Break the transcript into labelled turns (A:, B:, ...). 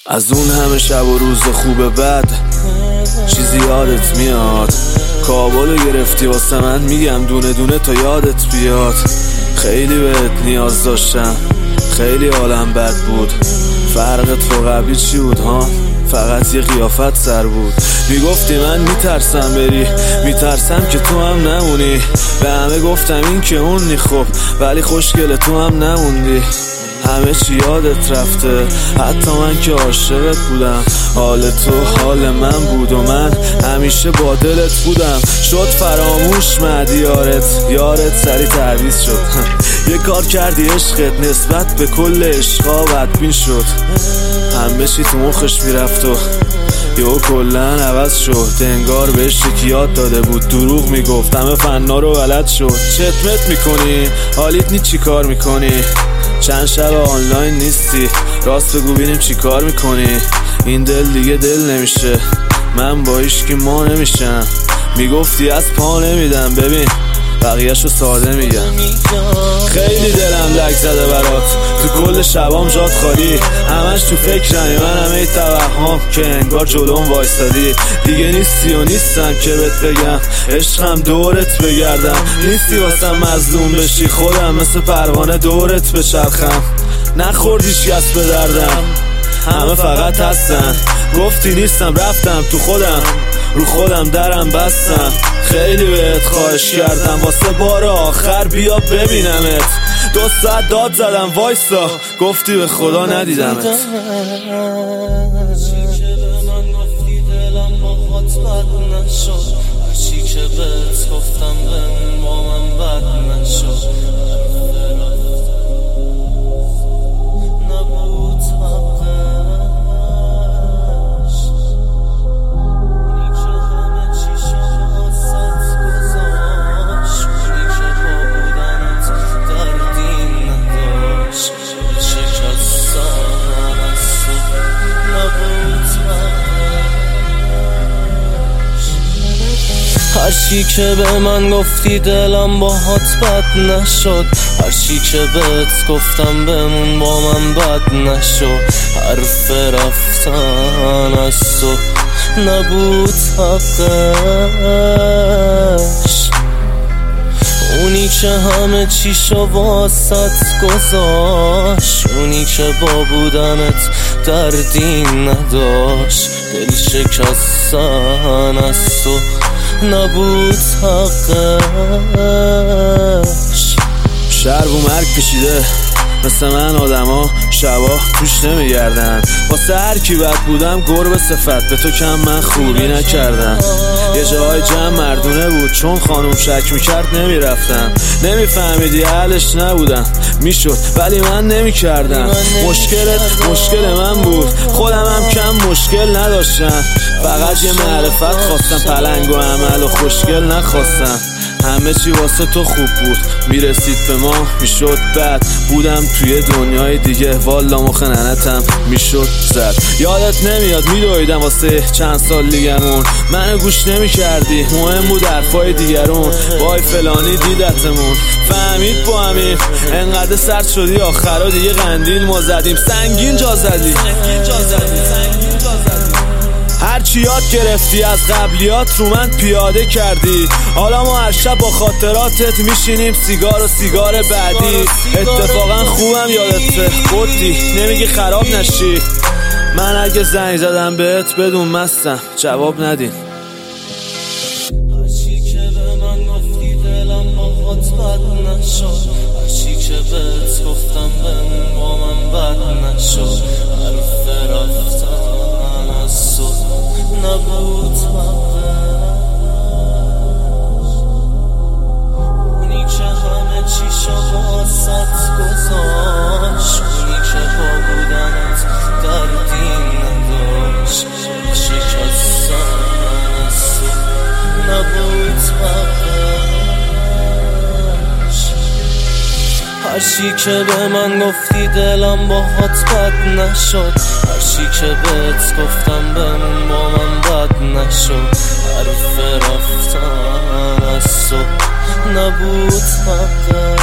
A: از اون همه شب و روز خوب بد چیزی یادت میاد؟ کابلو گرفتی واسه من، میگم دونه دونه تا یادت بیاد. خیلی بهت نیاز داشتم، خیلی حالم بد بود. فرق تو قبلی چی بود ها؟ فقط یه قیافت سر بود. میگفتی من میترسم بری، میترسم که تو هم نمونی. به همه گفتم این که اون نی، خب ولی خوشگل تو هم نموندی. همه چی یادت رفته، حتی من که عاشقت بودم. حال تو حال من بود و من همیشه با دلت بودم. شد فراموش مدی یارت سری تعویض شد. یه کار کردی عشقت نسبت به کل عشقا بدبین شد. همه چی تو مخش میرفت و یهو کلن عوض شد. انگار بهش یکی یاد داده بود، دروغ میگفت، همه فنا رو بلد شد. چتمت میکنی؟ حالیت نی چی کار میکنی؟ چند شب آنلاین نیستی، راست بگو بینیم چی کار میکنی؟ این دل دیگه دل نمیشه، من با هیچکی ما نمیشم. میگفتی از پا نمیدم، ببین بقیه‌شو ساده میگم. خیلی دلم لک زده برات، تو کل شبام جات خالی. همش تو فکرمی، من همه توهم که انگار جلوم وایستادی. دیگه نیستی و نیستم که بهت بگم عشقم دورت بگردم. نیستی واسم مظلوم بشی، خودم مثل پروانه دورت بچرخم. نخورد هیچکس به دردم، همه فقط هستن. گفتی نیستم، رفتم تو خودم، رو خودم درم بستم. خیلی بهت خواهش کردم واسه بار آخر بیا ببینمت. 2 ساعت داد زدم وایسا، گفتی به خدا ندیدمت.
B: چی که به من گفتی دلم باهات بد نشد، هرچی که بهت گفتم بهم با من بد نشد. نبود حقش، اونی که همه چی شد گذاشت، اونی که با بودنت دردی نداشت. شکستم از تو نبود حقش. هرچی که به من گفتی دلم باهات بد نشد، هرچی که بهت گفتم بمون با من بد نشد. حرف رفتن از تو نبود حقش، اونی که همه چیشو واسط گذاشت، اونی که با بودنت دردی نداشت. دل شکستن از تو نبود حقش.
A: شرب و مرگ کشیده مثل من آدما شبا توش نمیگردن. واسه هر کی بد بودم گربه صفت، به تو کم من خوبی نکردم. یه جای جمع مردونه بود، چون خانوم شک میکرد نمیرفتم. نمیفهمیدی اهلش نبودم، میشد ولی من نمیکردم. مشکلت مشکل من بود، خودم هم کم مشکل نداشتم. فقط یه معرفت خواستم، پلنگ و عمل و خوشگل نخواستم. همه چی واسه تو خوب بود، میرسید به ما میشد بد. بودم توی دنیای دیگه، والا مخ ننتم میشد زد. یادت نمیاد میدویدم واسه چند سال لیگمون، منو گوش نمیکردی، مهم بود حرفای دیگرون. وای فلانی دیدتمون، فهمید با همین انقدر سرد شدی آخرا دیگه قندیل ما زدیم. سنگین جا زدی، هرچی یاد گرفتی از قبلیات رو من پیاده کردی. حالا ما هر شب با خاطراتت میشینیم سیگار و سیگار بعدی. اتفاقا خوبم یادته بودی، نمیگی خراب نشی. من اگه زنگ زدم بهت بدون مستم، جواب ندین.
B: هرچی که به من گفتی دلم باهات بد نشد، هرچی که بهت گفتم بهم با من بد نشد. حرف رفتن از تو نبود حقش، اونی که همه چیشو واسط گذاشت، اونی که با بودنت دردی نداشت. شکستن از تو نبود حقش. هرچی که به من گفتی دلم باهات بد نشد، هرچی که بهت گفتم بمون با من بد نشد. حرف رفتن از تو نبود حقش.